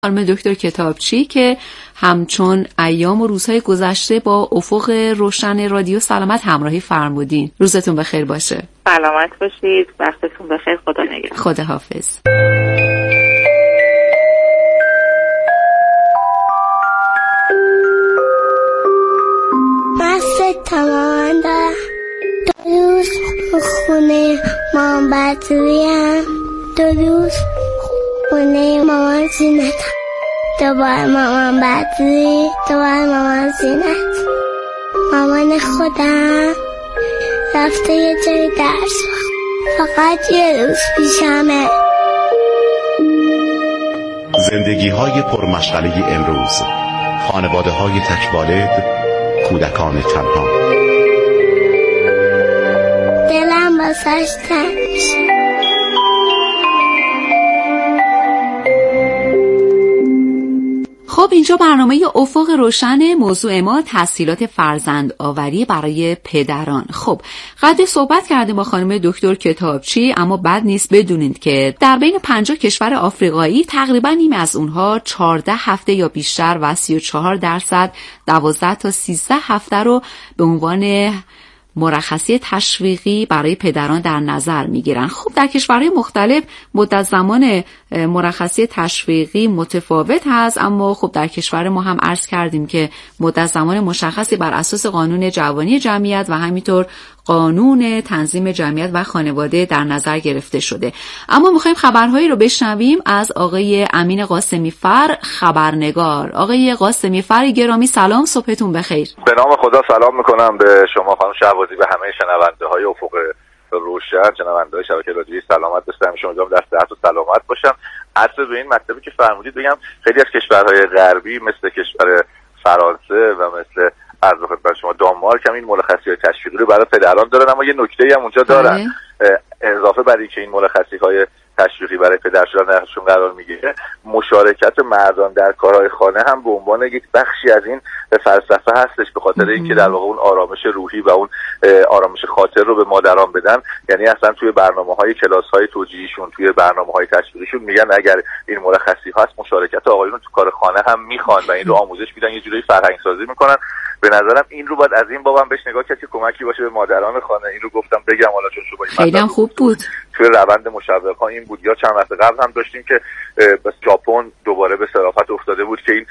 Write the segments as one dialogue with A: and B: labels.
A: خانم دکتر کتابچی که همچون ایام و روزهای گذشته با افق روشن رادیو سلامت همراهی فرمودین. روزتون بخیر باشه.
B: سلامت باشید. وقتتون بخیر. خدا نگهدار.
A: خدا حافظ.
C: مست تمام دارم. 2 روز خونه مامان بطوریم. 2 روز خونه مامان زینت. دوباره مامان بطوری. دوباره مامان زینت. مامان خودم رفته یه جای درس فقط یه روز پیشمه.
D: زندگی‌های پرمشغله امروز، خانواده‌های تک‌والد، کودکان تنها.
C: دلم واسش تنگ میشه.
A: خب اینجا برنامه افق روشن. موضوع ما تسهیلات فرزند آوری برای پدران. خب قبل صحبت کردیم با خانم دکتر کتابچی، اما بد نیست بدونید که در بین 50 کشور آفریقایی تقریبا نیم از اونها 14 هفته یا بیشتر و 34% 12 تا 13 هفته رو به عنوان مرخصی تشویقی برای پدران در نظر میگیرن. خب در کشورهای مختلف مدت زمان مرخصی تشویقی متفاوت هست، اما خب در کشور ما هم عرض کردیم که مدت زمان مشخصی بر اساس قانون جوانی جمعیت و همینطور قانون تنظیم جمعیت و خانواده در نظر گرفته شده. اما میخوایم خبرهایی رو بشنویم از آقای امین قاسمی فر، خبرنگار. آقای قاسمی فر گرامی سلام، صبحتون بخیر.
E: به نام خدا سلام میکنم به شما خانم شهبازی و همه شنونده های افق روشن، شنونده های شبکه رادیویی سلامت باشم. شما جام در صحت و سلامت باشم. عطف به این مطلبی که فرمودید بگم خیلی از کشورهای غربی مثل کشور فرانسه و مثل عرض خدمت شما دانمارک هم این مرخصی‌های تشویقی رو برای پدران دارن، اما یه نکته‌ای هم اونجا دارن. اضافه بر اینکه این مرخصی‌های تشویقی برای پدر شدن درشون قرار میگیره، مشارکت مردان در کارهای خانه هم به عنوان یک بخشی از این فلسفه هستش، به خاطر اینکه در واقع اون آرامش روحی و اون آرامش خاطر رو به مادران بدن. یعنی اصلا توی برنامه‌های کلاس‌های توجیهیشون، توی برنامه‌های تشویقیشون میگن اگر این مرخصی هست مشارکت آقایون تو کار خانه هم میخوان و این رو آموزش میدن، یه جوری فرهنگ سازی میکنن. به نظرم این رو باید از این بابم بهش نگاه کرد که کمکی باشه به مادران خانه. این رو گفتم بگم حالا چون شما
A: خیلی هم خوب بود.
E: توی روند مشوق‌ها این بود. یا چند وقت قبل هم داشتیم که بس ژاپن دوباره به صرافت افتاده بود که این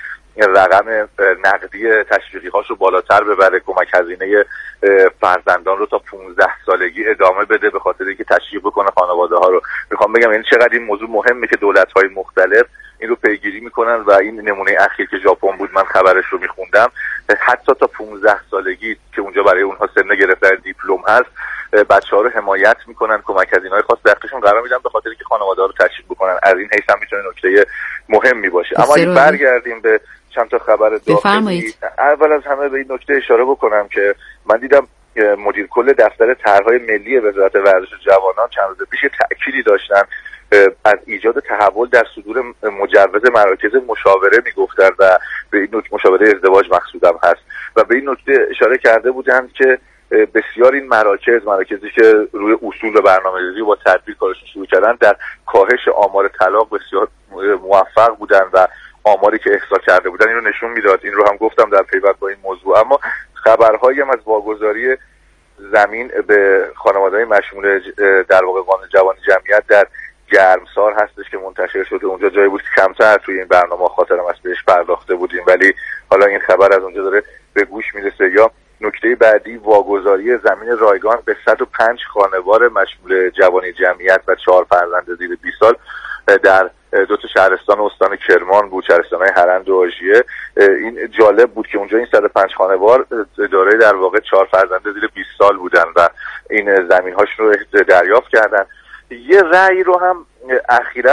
E: رقم نقدی تشویقی هاشو بالاتر ببره، کمک هزینه فرزندان رو تا 15 سالگی ادامه بده، به خاطر اینکه تشویق بکنه خانواده ها رو. میخوام بگم یعنی چقدر این موضوع مهمه که دولت های مختلف این رو پیگیری میکنن و این نمونه اخیر که ژاپن بود من خبرش رو میخوندم، حتی تا 15 سالگی که اونجا برای اونها سن گرفتن دیپلم هست، بچه‌ها رو حمایت میکنن، کمک هزینه‌های خاص به حقشون قرار میدن، به خاطر اینکه خانواده‌ها رو تشویق بکنن. از این حیث هم میتونه نکته مهمی باشه. اما اگه برگردیم به چند تا خبر داخلی، اول از همه به این نکته اشاره بکنم که من دیدم مدیر کل دفتر طرح‌های ملی وزارت ورزش و جوانان چند روز پیش تأکیدی داشتن از ایجاد تحول در صدور مجوز مراکز مشاوره میگفتن و به این نکته مشاوره ازدواج مقصودم هست و به این نکته اشاره کرده بودند که بسیار این مراکزی که روی اصول و برنامه‌ریزی با تدبیر کارشون شروع کردن در کاهش آمار طلاق بسیار موفق بودن و آماری که احصا کرده بودن این رو نشون میداد. این رو هم گفتم در پیوند با این موضوع. اما خبرهایی هم از واگذاری زمین به خانواده‌های مشمول در واقع قانون جوانی جمعیت در گرمسار هستش که منتشر شده. اونجا جایی بود که کمتر توی این برنامه خاطرم از بهش پرداخته بودیم، ولی حالا این خبر از اونجا داره به گوش میرسه. یا نکته بعدی واگذاری زمین رایگان به 105 خانوار مشمول جوانی جمعیت و 4 فرزند زیر 20 سال در 2 تا شهرستان استان کرمان بود، شهرستان‌های هرند و آژیه. این جالب بود که اونجا این 105 خانوار دارای در واقع 4 فرزند زیر 20 سال بودن و این زمین‌هاشون رو دریافت کردن. یه رأی رو هم اخیراً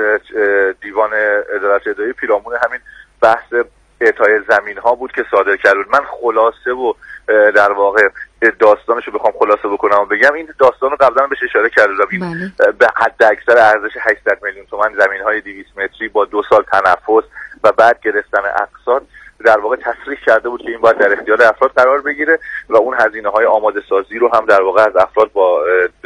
E: دیوان عدالت اداری پیرامون همین بحث اعطای زمین‌ها بود که صادر کرد. من خلاصه و در واقع داستانشو بخوام خلاصه بکنم و بگم، این داستان رو قبلا بهش اشاره کردم. این به حد اکثر ارزش 800 میلیون تومان زمین‌های 200 متری با 2 سال تنفس و بعد گرفتن اقساط در واقع تصریح کرده بود که این باید در اختیار افراد قرار بگیره و اون هزینه‌های آماده سازی رو هم در واقع از افراد با به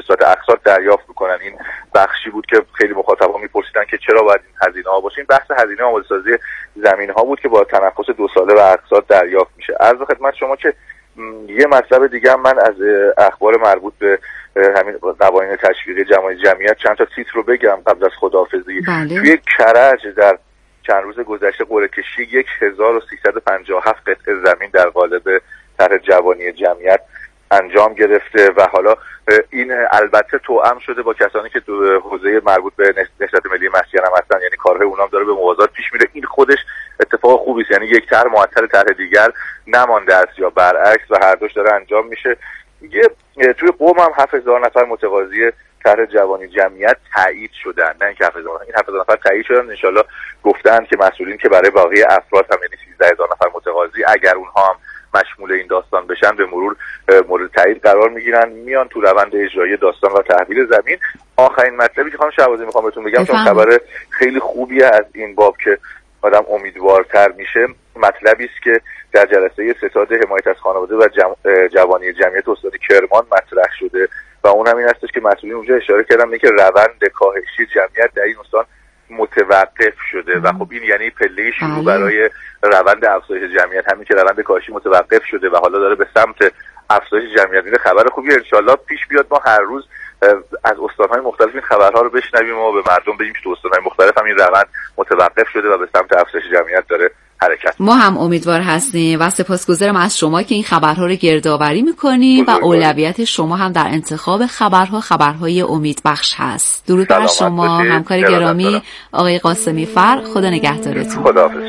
E: صورت اقساط دریافت میکنن. این بخشی بود که خیلی مخاطبا میپرسیدن که چرا باید این هزینه ها باشه. این بحث هزینه آماده سازی زمین ها بود که با تنفس 2 ساله و اقساط دریافت میشه. عرض خدمت شما که یه مطلب دیگه هم من از اخبار مربوط به همین قوانین تشویقی جمعیت چند تا تیتر رو بگم قبل از خداحافظی. توی کرج در چند روز گذشته قرعه کشی 1357 قطعه زمین در قالب طرح جوانی جمعیت انجام گرفته و حالا این البته توأم شده با کسانی که تو حوزه مربوط به نهضت ملی مسکن هم هستن، یعنی کارهای اونام داره به موازات پیش میره. این خودش اتفاق خوبی است، یعنی یک طرح معطل طرح دیگر نمانده است یا برعکس و هر دوش داره انجام میشه. توی قم هم 7000 نفر متقاضی طرح جوانی جمعیت تایید شدن، نه اینکه 7000 این 7000 نفر تایید شدن. ان شاءالله گفتن که مسئولین که برای باقی افراد هم یعنی 13000 نفر متقاضی اگر اونها هم مشمول این داستان بشن به مرور مورد تایید قرار میگیرن، میان تو روند اجرایی داستان و تحویل زمین. آخرین مطلبی که خانم شهبازی میخوام بهتون بگم چون خبر خیلی خوبیه از این باب که آدم امیدوارتر میشه، مطلبی است که در جلسه ستاد حمایت از خانواده و جوانی جمعیت استاد کرمان مطرح شده و اون هم این هستش که مسئولین اونجا اشاره کردن که روند کاهشی جمعیت در این استان متوقف شده و خب این یعنی پله شروع برای روند افزایش جمعیت، همین که روند کاهشی متوقف شده و حالا داره به سمت افزایش جمعیت میره. خبر خوبی انشالله پیش بیاد، ما هر روز از استان‌های مختلف این خبرها رو بشنویم و به مردم بگیم که تو استان‌های مختلف هم این روند متوقف شده و به سمت افزایش جمعیت داره حرکت.
A: ما هم امیدوار هستیم و سپاسگزارم از شما که این خبرها رو گردآوری می‌کنی و اولویت شما هم در انتخاب خبرهای امیدبخش هست. درود بر شما همکار گرامی آقای قاسمی فر. خدا نگهدارتون.
E: خداحافظ.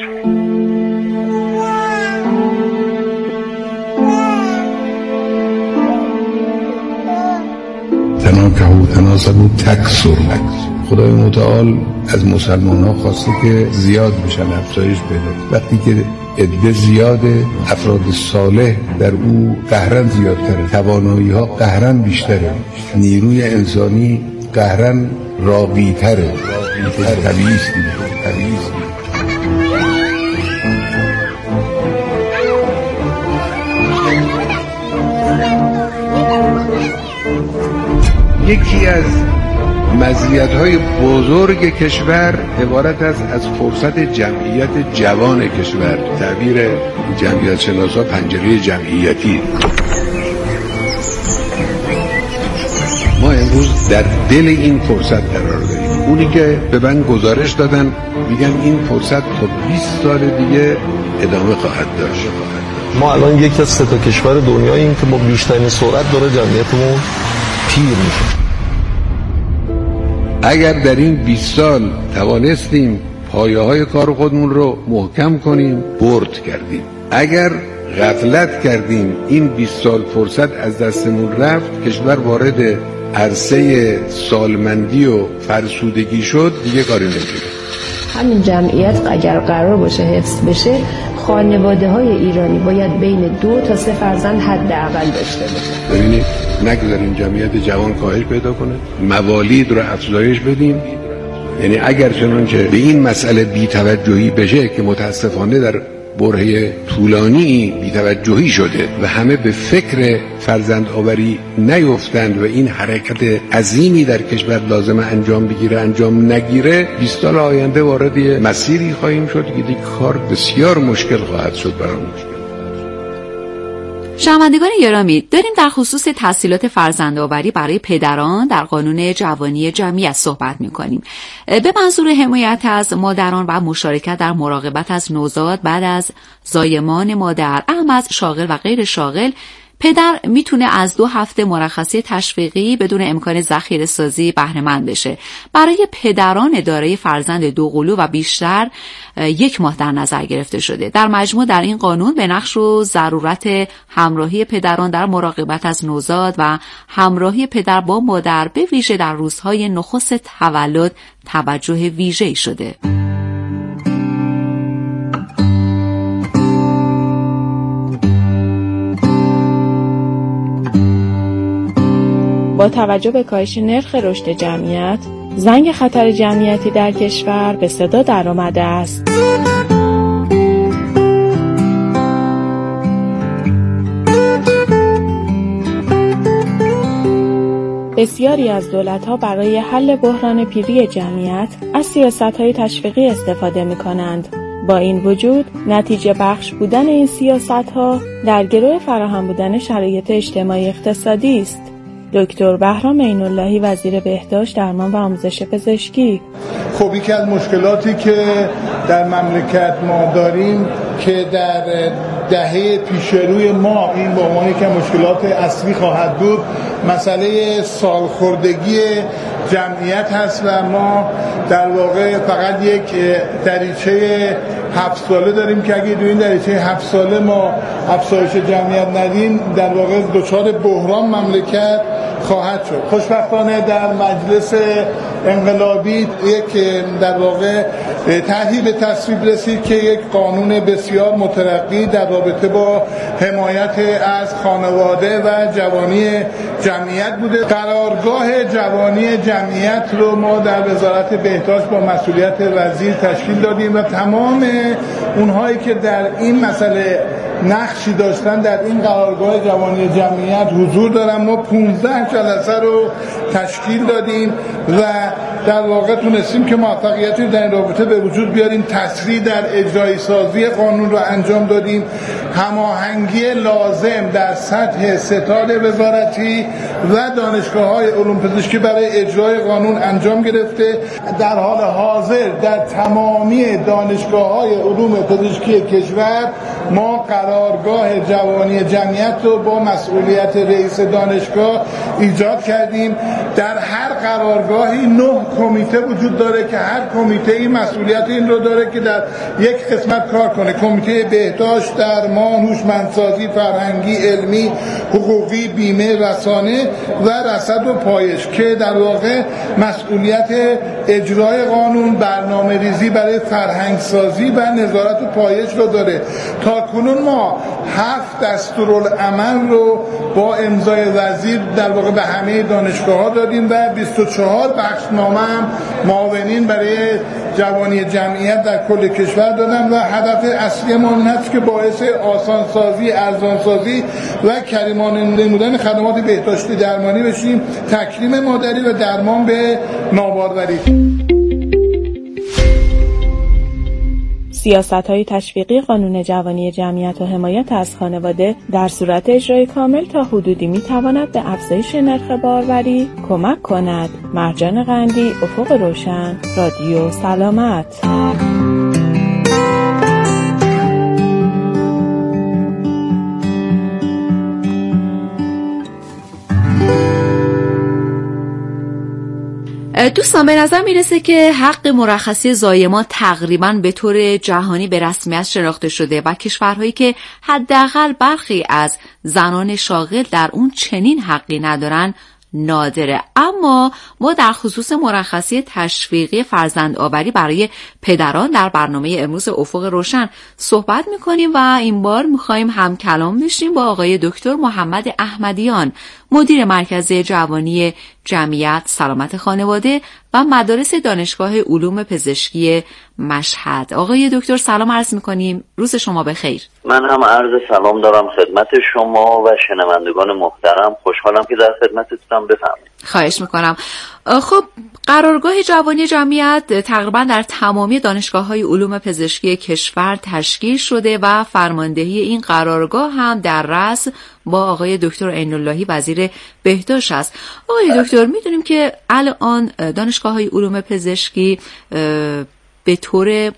F: تناکحوا تناسبوا تکثروا. خدای متعال از مسلمان ها خواسته که زیاد بشن، افزایش پیدا. وقتی که عده زیاده، افراد صالح در او قهرن زیادتره، توانایی ها قهرن بیشتره، نیروی انسانی قهرن راقی‌تره. طبیعی است دیگه. یکی از مزیت‌های بزرگ کشور عبارت است از فرصت جمعیت جوان کشور. تعبیر جمعیت شناسا پنجره جمعیتی. ما امروز در دل این فرصت قرار داریم. اونی که به من گزارش دادن میگن این فرصت تا 20 سال دیگه ادامه خواهد داشت.
G: ما الان یکی از 3 کشور دنیاییم که با بیشترین سرعت داره جمعیتمون پیر میشه.
F: اگر در این 20 سال توانستیم پایه‌های کار خودمون رو محکم کنیم، برد کردیم. اگر غفلت کردیم این 20 سال فرصت از دستمون رفت، کشور وارد عرصه سالمندی و فرسودگی شد، دیگه کاری نمیشه.
H: همین جمعیت اگر قرار باشه حفظ بشه، خانواده‌های ایرانی باید بین 2 تا 3 فرزند حداقل داشته باشن.
F: ببینید نگذاریم جمعیت جوان کاهش پیدا کنه، موالید رو افزایش بدیم. یعنی اگر چنانچه به این مسئله بی‌توجهی بشه که متاسفانه در برهه طولانی بی‌توجهی شده و همه به فکر فرزند آوری نیفتند و این حرکت عظیمی در کشور لازم انجام بگیره انجام نگیره، 20 سال آینده وارد مسیری خواهیم شد که دیگه کار بسیار مشکل خواهد شد برامون.
A: شنوندگان گرامی، داریم در خصوص تسهیلات فرزندآوری برای پدران در قانون جوانی جمعیت صحبت می‌کنیم. به منظور حمایت از مادران و مشارکت در مراقبت از نوزاد بعد از زایمان مادر، اهم از شاغل و غیر شاغل، پدر میتونه از 2 هفته مرخصی تشویقی بدون امکان ذخیره سازی بهره مند بشه. برای پدران دارای فرزند 2 قلو و بیشتر 1 ماه در نظر گرفته شده. در مجموع در این قانون به نقش و ضرورت همراهی پدران در مراقبت از نوزاد و همراهی پدر با مادر به ویژه در روزهای نخست تولد توجه ویژه‌ای شده.
I: با توجه به کاهش نرخ رشد جمعیت، زنگ خطر جمعیتی در کشور به صدا درآمده است. بسیاری از دولت‌ها برای حل بحران پیری جمعیت از سیاست‌های تشویقی استفاده می‌کنند. با این وجود نتیجه بخش بودن این سیاست‌ها در گرو فراهم بودن شرایط اجتماعی اقتصادی است. دکتر بهرام عین‌اللهی وزیر بهداشت، درمان و آموزش پزشکی:
J: خب یکی از مشکلاتی که در مملکت ما داریم که در دهه پیش روی ما این با عنوان یک مشکلات اصلی خواهد بود، مسئله سالخوردگی جمعیت هست و ما در واقع فقط یک دریچه 7 ساله داریم که اگه این دریچه 7 ساله ما افزایش جمعیت ندیم در واقع دچار بحران مملکت خواهد شد. خوشبختانه در مجلس انقلابی یک در واقع طرحی به تصویب رسید که یک قانون بسیار مترقی در رابطه با حمایت از خانواده و جوانی جمعیت بوده. قرارگاه جوانی جمعیت رو ما در وزارت بهداشت با مسئولیت وزیر تشکیل دادیم و تمام اونهایی که در این مسئله نقشی داشتن در این قرارگاه جوانی جمعیت حضور دارن. ما 15 جلسه رو تشکیل دادیم و در واقع تونستیم که موفقیتی در این رابطه به وجود بیاریم. تسریع در اجرایی سازی قانون رو انجام دادیم. هماهنگی لازم در سطح ستاد وزارتی و دانشگاه‌های علوم پزشکی برای اجرای قانون انجام گرفته. در حال حاضر در تمامی دانشگاه‌های علوم پزشکی کشور ما قرارگاه جوانی جمعیت رو با مسئولیت رئیس دانشگاه ایجاد کردیم. در هر قرارگاهی 9 کمیته وجود داره که هر کمیته‌ای مسئولیت این رو داره که در یک قسمت کار کنه. کمیته بهداشت، درمان، هوشمندسازی، فرهنگی، علمی، حقوقی، بیمه، رسانه و رصد و پایش که در واقع مسئولیت اجرای قانون، برنامه‌ریزی برای فرهنگسازی و نظارت و پایش رو داره. تا کنون ما 7 دستورالعمل رو با امضای وزیر در واقع به همه دانشگاه‌ها دادیم و 24 بخشنامه هم معاونین برای جوانی جمعیت در کل کشور دادن و هدف اصلی ما این است که باعث آسانسازی، ارزانسازی و کریمانه نمودن خدمات بهداشتی درمانی بشیم، تکریم مادری و درمان به ناباروری.
I: سیاست‌های تشویقی قانون جوانی جمعیت و حمایت از خانواده در صورت اجرای کامل تا حدودی می‌تواند به افزایش نرخ باروری کمک کند. مرجان قندی، افق روشن، رادیو سلامت.
A: دوستان به نظر میرسه که حق مرخصی زایمان تقریباً به طور جهانی به رسمیت شناخته شده و کشورهایی که حداقل برخی از زنان شاغل در اون چنین حقی ندارن نادره. اما ما در خصوص مرخصی تشویقی فرزندآوری برای پدران در برنامه امروز افق روشن صحبت میکنیم و این بار میخوایم هم کلام بشیم با آقای دکتر محمد احمدیان، مدیر مرکز جوانی جمعیت، سلامت خانواده و مدارس دانشگاه علوم پزشکی مشهد. آقای دکتر سلام عرض میکنیم، روز شما بخیر.
K: من هم عرض سلام دارم خدمت شما و شنوندگان محترم. خوشحالم که در خدمتتونم. بفرمایید.
A: خواهش میکنم. خب قرارگاه جوانی جمعیت تقریبا در تمامی دانشگاه‌های علوم پزشکی کشور تشکیل شده و فرماندهی این قرارگاه هم در رأس با آقای دکتر عین‌اللهی وزیر بهداشت است. آقای دکتر میدونیم که الان دانشگاه‌های علوم پزشکی به طور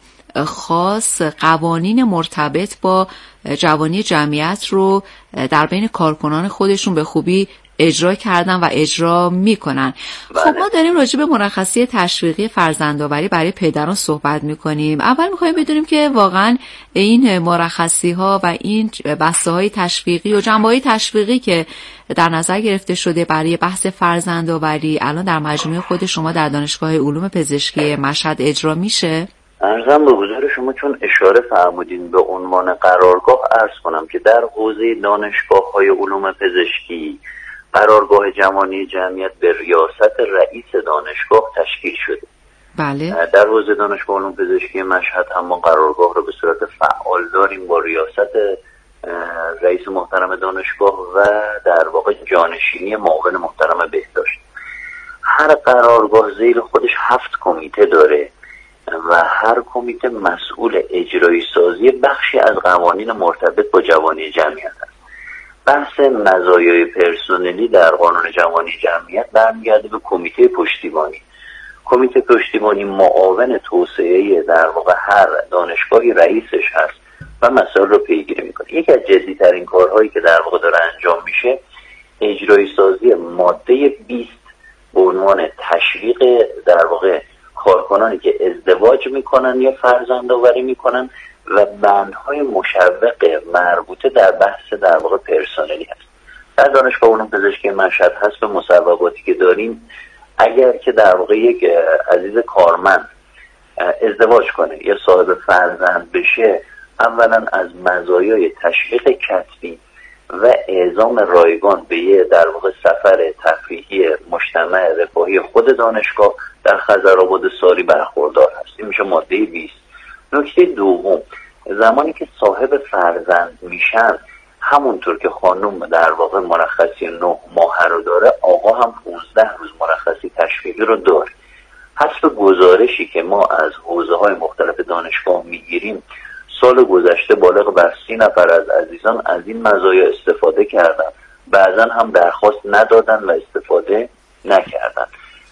A: خاص قوانین مرتبط با جوانی جمعیت رو در بین کارکنان خودشون به خوبی اجرا کردن و اجرا میکنن. خب ما داریم راجع به مرخصی تشویقی فرزندآوری برای پدران صحبت میکنیم. اول میخوایم بدونیم که واقعا این مرخصی ها و این بسته های تشویقی و جنبه های تشویقی که در نظر گرفته شده برای بحث فرزندآوری الان در مجموعه خود شما در دانشگاه علوم پزشکی مشهد اجرا میشه؟
K: عرضم به حضور شما چون اشاره فرمودین به عنوان قرارگاه، عرض کنم که در حوزه دانشگاه‌های علوم پزشکی قرارگاه جوانی جمعیت به ریاست رئیس دانشگاه تشکیل شده.
A: بله.
K: در حوزه دانشگاه علوم پزشکی مشهد هم ما قرارگاه رو به صورت فعال داریم با ریاست رئیس محترم دانشگاه و در واقع جانشینی معاون محترم بهداشت. هر قرارگاه زیر خودش 7 کمیته داره و هر کمیته مسئول اجرایی سازی بخشی از قوانین مرتبط با جوانی جمعیت است. بحث مزایای پرسنلی در قانون جوانی جمعیت برمیگرده به کمیته پشتیبانی. کمیته پشتیبانی معاون توسعه در واقع هر دانشگاهی رئیسش هست و مسائل رو پیگیری میکنه. یکی از جدی‌ترین کارهایی که در واقع داره انجام میشه اجرایی سازی ماده 20 به عنوان تشویق در واقع کارکنانی که ازدواج میکنن یا فرزند آوری میکنن و بندهای مشوق مربوطه در بحث در واقع پرسنلی هست. در دانشگاه علوم پزشکی مشهد هست به مصوباتی که داریم اگر که در واقع یک عزیز کارمند ازدواج کنه یا صاحب فرزند بشه، اولا از مزایای تشویق کتبی و اعزام رایگان به یه در واقع سفر تفریحی مجتمع رفاهی خود دانشگاه در خضرآباد ساری برخوردار هست. این میشه ماده 20. نکته دوم، زمانی که صاحب فرزند میشن همونطور که خانم در واقع مرخصی 9 ماه رو داره، آقا هم 15 روز مرخصی تشویقی رو داره. حسب گزارشی که ما از حوزه‌های مختلف دانشگاه میگیریم، سال گذشته بالغ بر 30 نفر از عزیزان از این مزایا استفاده کردن، بعضا هم درخواست ندادن و استفاده نکردن.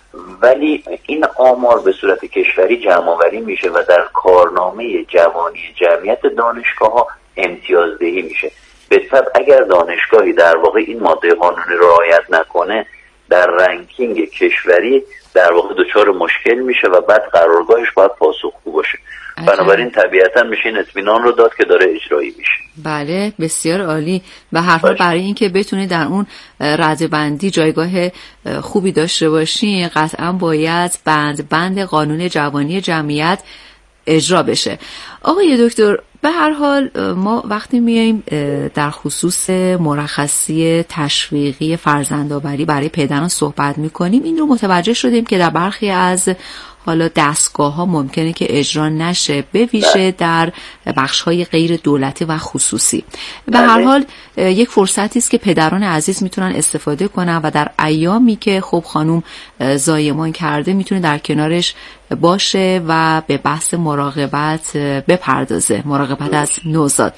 K: ولی این آمار به صورت کشوری جمع‌آوری میشه و در کارنامه جوانی جمعیت دانشگاه‌ها امتیازدهی میشه. به طبع اگر دانشگاهی در واقع این ماده قانونی رعایت نکنه، در رنکینگ کشوری در واقع دچار مشکل میشه و بعد قرارگاهش باید پاسخگو باشه. بنابراین طبیعتا میشه این اطمینان رو داد که داره اجرایی میشه.
A: بله، بسیار عالی. و هر حال برای اینکه بتونه در اون رده‌بندی جایگاه خوبی داشته باشین، قطعا باید بند قانون جوانی جمعیت اجرا بشه. آقای دکتر، به هر حال ما وقتی میایم در خصوص مرخصی تشویقی فرزندآوری برای پدران صحبت میکنیم، این رو متوجه شدیم که در برخی از حالا دستگاه ها ممکنه که اجرا نشه، به ویژه در بخش های غیر دولتی و خصوصی. به هر حال یک فرصتی است که پدران عزیز میتونن استفاده کنن و در ایامی که خب خانم زایمان کرده میتونه در کنارش باشه و به بحث مراقبت بپردازه، مراقبت از نوزاد.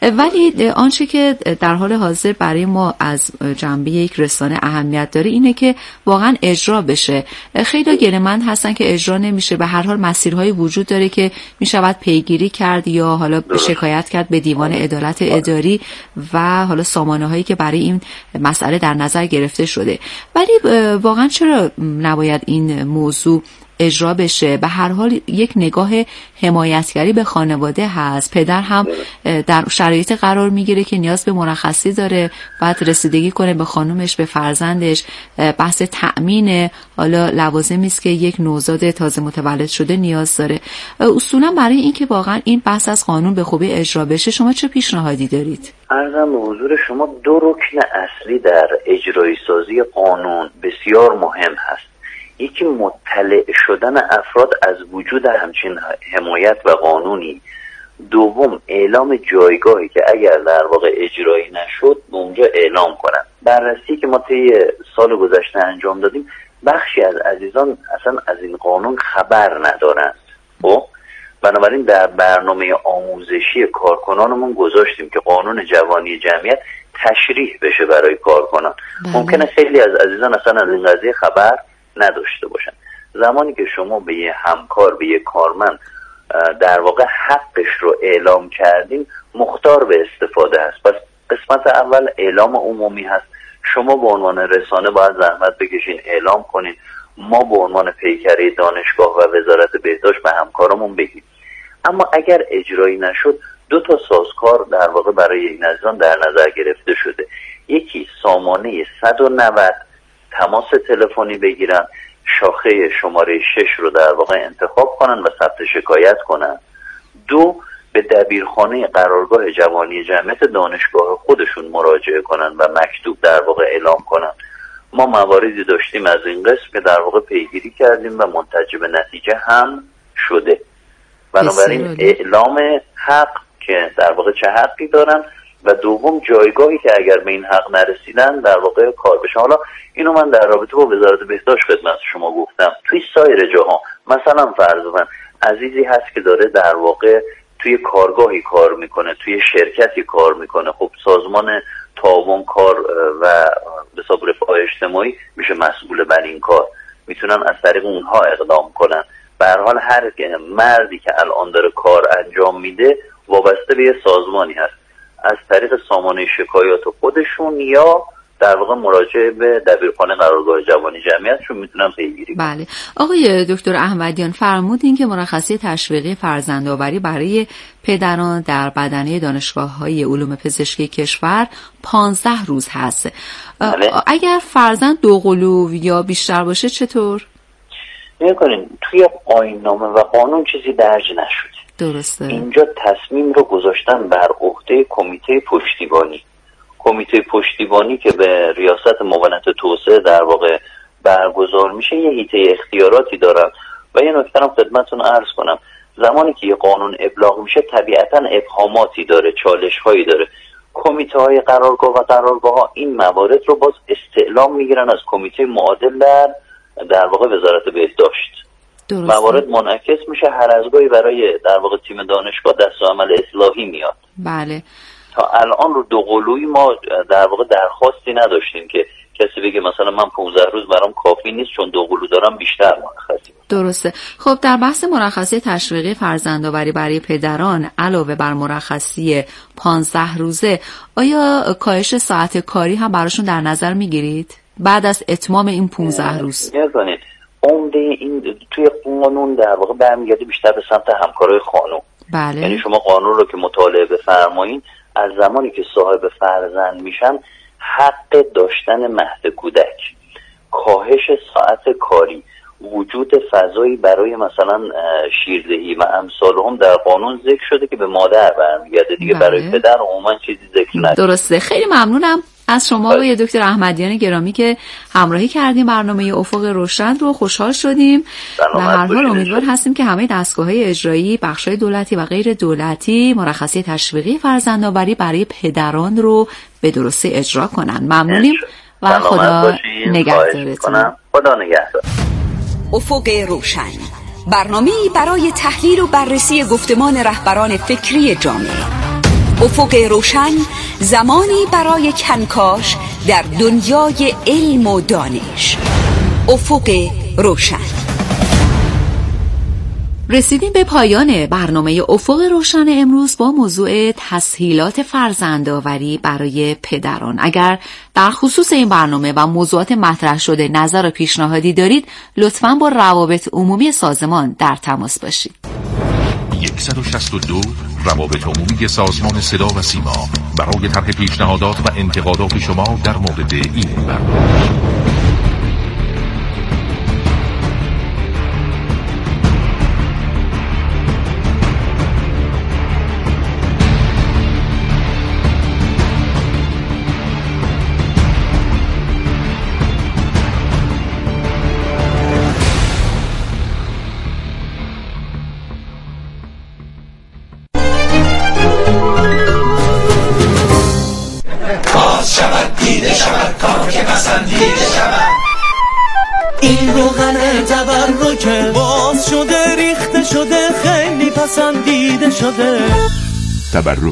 A: ولی آنچه که در حال حاضر برای ما از جنبه یک رسانه اهمیت داره اینه که واقعا اجرا بشه. خیلی گله‌مند هستن که اجرا نمیشه. به هر حال مسیرهایی وجود داره که میشود پیگیری کرد یا حالا شکایت کرد به دیوان عدالت اداری و حالا سامانه‌هایی که برای این مسئله در نظر گرفته شده. ولی واقعا چرا نباید این موضوع اجرا بشه؟ به هر حال یک نگاه حمایتگری به خانواده هست. پدر هم در شرایط قرار میگیره که نیاز به مرخصی داره، بعد رسیدگی کنه به خانومش، به فرزندش. بحث تأمین حالا لوازمی است که یک نوزاد تازه متولد شده نیاز داره. اصولا برای اینکه واقعا این بحث از قانون به خوبی اجرا بشه، شما چه پیشنهادی دارید؟
K: عرضم به حضور شما 2 رکن اصلی در اجرایی سازی قانون بسیار مهم هست. یکی مطلع شدن افراد از وجود همچین حمایت و قانونی. دوم اعلام جایگاهی که اگر در واقع اجرایی نشد اونجا اعلام کنن. بررسی که ما طی سال گذشته انجام دادیم، بخشی از عزیزان اصلا از این قانون خبر ندارند. بنابراین در برنامه آموزشی کارکنانمون گذاشتیم که قانون جوانی جمعیت تشریح بشه برای کارکنان. ممکنه خیلی از عزیزان اصلا از این قضیه خبر نداشته باشن. زمانی که شما به یه همکار، به یه کارمند در واقع حقش رو اعلام کردین، مختار به استفاده هست. پس قسمت اول اعلام عمومی هست. شما به عنوان رسانه باید زحمت بکشین اعلام کنین. ما به عنوان پیکره دانشگاه و وزارت بهداشت به همکارمون بگیم. اما اگر اجرایی نشد، 2 سازکار در واقع برای این عزیزان در نظر گرفته شده. یکی سامانه 190 تماس تلفنی بگیرن، شاخه شماره 6 رو در واقع انتخاب کنن و ثبت شکایت کنن. 2 به دبیرخانه قرارگاه جوانی جمعیت دانشگاه خودشون مراجعه کنن و مکتوب در واقع اعلام کنن. ما مواردی داشتیم از این قسم که در واقع پیگیری کردیم و منتج به نتیجه هم شده. بنابراین اعلام حق که در واقع چه حقی دارن و دوم جایگاهی که اگر به این حق نرسیدن در واقع کار بشه. حالا اینو من در رابطه با وزارت بهداشت خدمت شما گفتم. توی سایر جاها مثلا فرض کن عزیزی هست که داره در واقع توی کارگاهی کار میکنه، توی شرکتی کار میکنه، خب سازمان تعاون کار و به حساب رفاه اجتماعی میشه مسئول بر این کار، میتونن از طریق اونها اقدام کنن. به هر حال هر مردی که الان داره کار انجام میده وابسته به یه سازمانی هست، از طریق سامانه شکایات خودشون یا در واقع مراجعه به دبیرخانه قرارگاه جوانی جمعیتشون میتونن پیگیری کنن.
A: بله. آقای دکتر احمدیان فرمودین که مرخصی تشویقی فرزندآوری برای پدران در بدنه دانشگاه‌های علوم پزشکی کشور 15 روز هست.
K: بله.
A: اگر فرزند دوقلو یا بیشتر باشه چطور؟
K: نکنین توی آیین‌نامه و قانون چیزی درج نشده.
A: درسته.
K: اینجا تصمیم رو گذاشتن بر عهده کمیته پشتیبانی. کمیته پشتیبانی که به ریاست معاونت توسعه در واقع برگزار میشه یه حیطه اختیاراتی دارن و یه نکته هم خدمتتون عرض کنم، زمانی که یه قانون ابلاغ میشه طبیعتاً ابهاماتی داره، چالش‌هایی داره. کمیته های قرارگاه و قرارگاه ها این موارد رو باز استعلام میگیرن از کمیته معادل در واقع وزارت بهداشت.
A: درسته.
K: موارد منعکس میشه، هر از گاهی برای در واقع تیم دانشگاه دست عمل اصلاحی میاد.
A: بله.
K: تا الان رو دوقلویی ما در واقع درخواستی نداشتیم که کسی بگه مثلا من 15 روز برام کافی نیست چون دوقلو دارم بیشتر مرخصی.
A: درسته. خب در بحث مرخصی تشویقی فرزندآوری برای پدران علاوه بر مرخصی 15 روزه آیا کاهش ساعت کاری هم براشون در نظر میگیرید بعد از اتمام این 15 روز؟
K: نکنید عمده این توی قانون در واقع برمیگرده بیشتر به سمت همکارای خانم.
A: بله.
K: یعنی شما قانون رو که مطالعه بفرمایید از زمانی که صاحب فرزند میشن حق داشتن مهد کودک، کاهش ساعت کاری، وجود فضایی برای مثلا شیردهی و امثال هم در قانون ذکر شده که به مادر برمیگرده دیگه. بله. برای پدر عموما چیزی ذکر نشده.
A: درسته. خیلی ممنونم از شما آقای دکتر احمدیان گرامی که همراهی کردیم برنامه افق روشن رو. خوشحال شدیم و هر حال امیدوار هستیم که همه دستگاه‌های اجرایی، بخش‌های دولتی و غیر دولتی مرخصی تشویقی فرزندآوری برای پدران رو به درستی اجرا کنن. ممنونیم و خدا نگهدارتون.
K: خدا نگهدار.
L: افق روشن، برنامه‌ای برای تحلیل و بررسی گفتمان رهبران فکری جامعه. افق روشن، زمانی برای کنکاش در دنیای علم و دانش. افق روشن.
A: رسیدیم به پایان برنامه افق روشن امروز با موضوع تسهیلات فرزندآوری برای پدران. اگر در خصوص این برنامه و موضوعات مطرح شده نظر و پیشنهادی دارید لطفاً با روابط عمومی سازمان در تماس باشید.
M: 162 روابط عمومی سازمان صدا و سیما برای طرح پیشنهادات و انتقادات شما در مورد این برنامه.
N: این روغن تبرکه باز شده، ریخته شده، خیلی پسندیده شده.
M: تبرک.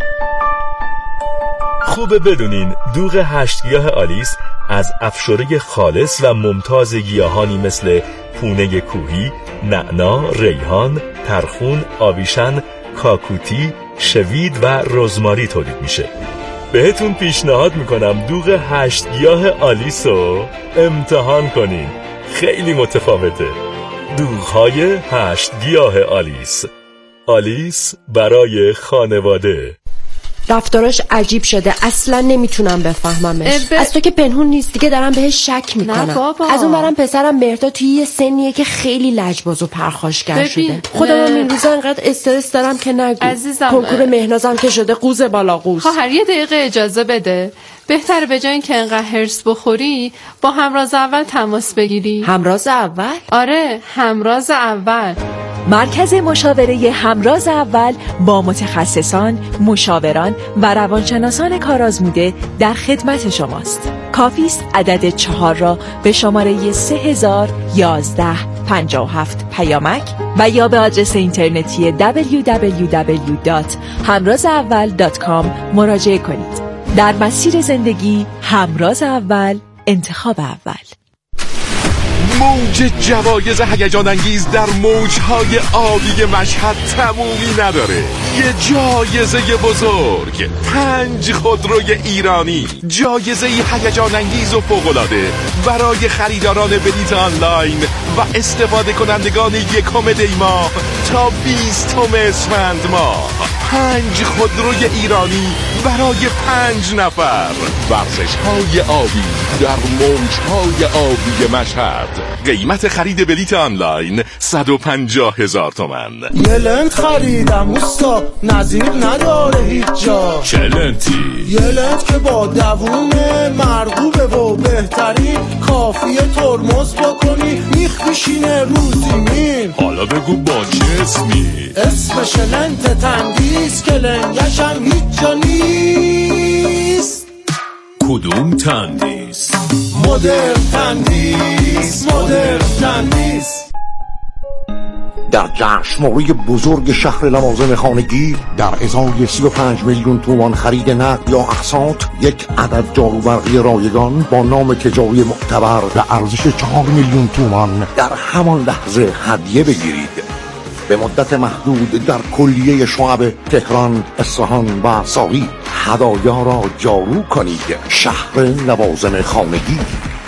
O: خوبه بدونین دوغ 8 گیاه آلیس از افشوره خالص و ممتاز گیاهانی مثل پونه کوهی، نعنا، ریحان، ترخون، آویشن، کاکوتی، شوید و رزماری تولید میشه. بهتون پیشنهاد میکنم دوغ 8 گیاه آلیس رو امتحان کنین، خیلی متفاوته. دوغ‌های 8 گیاه آلیس. آلیس برای خانواده.
H: رفتاراش عجیب شده، اصلا نمیتونم بفهممش. از تو که پنهون نیست دیگه دارم بهش شک میکنم. از اون برم پسرم مهرداد توی یه سنیه که خیلی لجباز و پرخاشگر شده. خودم این روزا انقدر استرس دارم که نگو.
I: عزیزم
H: کنکور مهنازم که شده قوز بالا قوز.
I: خواهر یه دقیقه اجازه بده. بهتره به جای اینکه انقدر هرس بخوری با همراز اول تماس بگیری.
H: همراز اول؟
I: آره همراز اول.
P: مرکز مشاوره همراز اول با متخصصان، مشاوران و روانشناسان کارآزموده در خدمت شماست. کافی است عدد 4 را به شماره 301157 پیامک و یا به آدرس اینترنتی www.hamrazaawal.com مراجعه کنید. در مسیر زندگی همراز اول، انتخاب اول.
M: موج جوایز هیجان انگیز در موجهای آبی مشهد تمومی نداره. یه جایزه بزرگ، 5 خودروی ایرانی، جایزه هیجان انگیز و فوق‌العاده برای خریداران بلیط آنلاین و استفاده کنندگان 1 دی ماه تا 20 اسفند ماه. 5 خودروی ایرانی برای 5 نفر. ورزش‌های آبی در موجهای آبی مشهد. قیمت خرید بلیط آنلاین 150,000 تومان.
N: یه لنت خریدم اوستا، نظیر نداره هیچ جا.
M: چه لنتی؟
N: یه لنت که با دوونه مرغوبه و بهترین، کافیه ترمز بکنی میخ بشینه رو زمین.
M: حالا بگو با چه اسمی؟
N: اسمش لنت تندیس که لنگش هم هیچ جا نیست.
M: کدوم تندیس؟
N: مدرن تندیس، مدرن تندیس.
Q: در جشنواره بزرگ شهر لوازم خانگی در ازای 35 میلیون تومان خرید نقد یا اقساط، 1 عدد جاروبرقی رایگان با نام تجاری معتبر به ارزش 4 میلیون تومان در همان لحظه هدیه بگیرید. به مدت محدود در کلیه شعب تهران، اصفهان و ساری. هدایا را جارو کنید. شهر لوازم خانگی.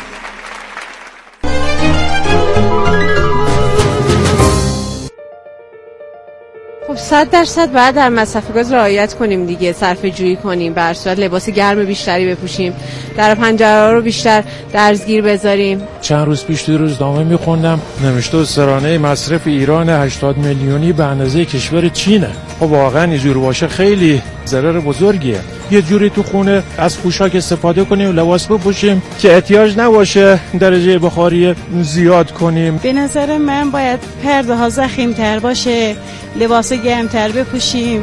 R: خب 100% باید در مصرف گاز رعایت کنیم دیگه، صرفه جویی کنیم، به هر صورت لباس گرم بیشتری بپوشیم، در پنجره رو بیشتر درزگیر بذاریم.
S: چند روز پیش توی روزنامه میخوندم نوشته سرانه مصرف ایران 80 میلیونی به اندازه کشور چینه. خب واقعا اینجور باشه خیلی ضرر بزرگیه. یه جوری تو خونه از پوشاک استفاده کنیم، لباس بپوشیم که احتیاج نباشه درجه بخاری زیاد کنیم.
T: به نظر من باید پرده ها ضخیم‌تر باشه، لباس گرم‌تر بپوشیم.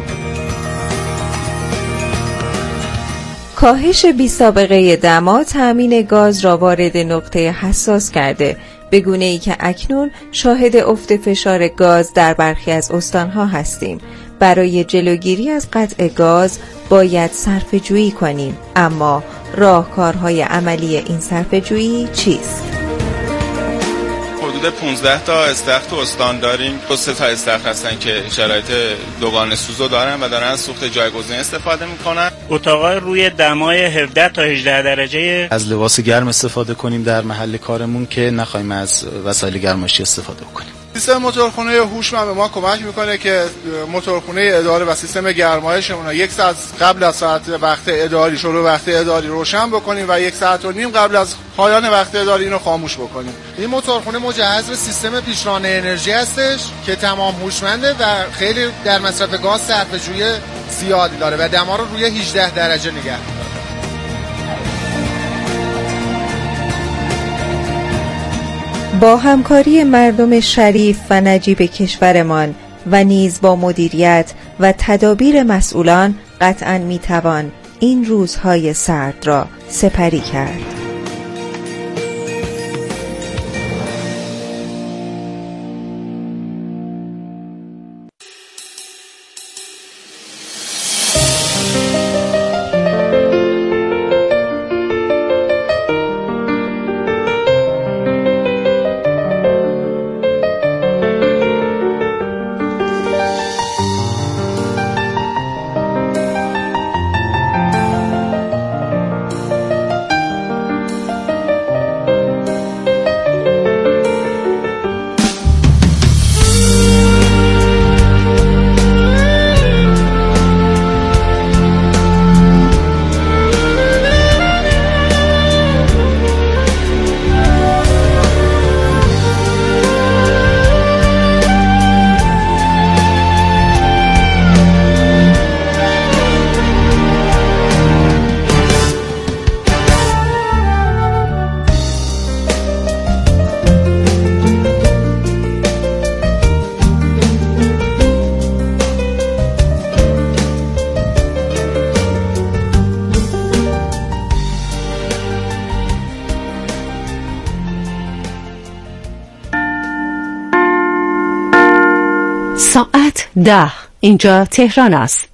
U: کاهش بی سابقه دما تامین گاز را وارد نقطه حساس کرده، به گونه‌ای که اکنون شاهد افت فشار گاز در برخی از استانها هستیم. برای جلوگیری از قطع گاز باید صرفه‌جویی کنیم، اما راهکارهای عملی این صرفه‌جویی چیست؟
V: حدود 15 تا استخر تو استان داریم. 3 تا استخر هستن که شرایط دوگانه سوزو دارن و دارن از سوخت جایگزین استفاده میکنن.
W: اتاقا روی دمای 17 تا 18 درجه. از لباس گرم استفاده کنیم در محل کارمون که نخوایم از وسایل گرمایشی استفاده کنیم.
X: سیستم موتورخونه هوشمند به ما کمک میکنه که موتورخونه اداره و سیستم گرمایشمون 1 ساعت قبل از ساعت وقت اداری، شروع وقت اداری روشن بکنیم و 1.5 ساعت قبل از پایان وقت اداری اینو خاموش بکنیم. این موتورخونه مجهز به سیستم پیشران انرژی هستش که تمام هوشمنده و خیلی در مصرف گاز صرفه‌جویی زیادی داره و دما رو روی 18 درجه نگه می‌داره.
U: با همکاری مردم شریف و نجیب کشورمان و نیز با مدیریت و تدابیر مسئولان قطعاً میتوان این روزهای سرد را سپری کرد.
B: 10. اینجا تهران است.